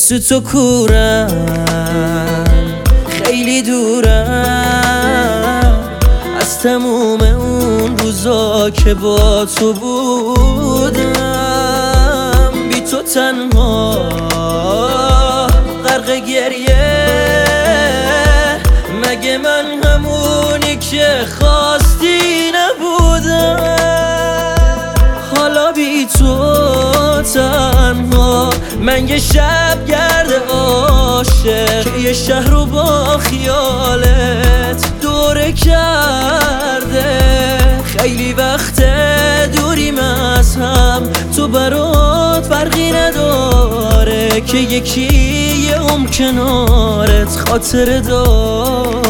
مثل تو کورم، خیلی دورم از تموم اون روزا که با تو بودم. بی تو تنها غرق گریه، مگه من همونی که خواستی نبودم؟ حالا بی تو تنها من یه شب گرد عاشق که یه شهر رو با خیالت دوره کرده. خیلی وقت دوریم از هم، تو برات فرقی نداره که یکی یه کنارت خاطره داره.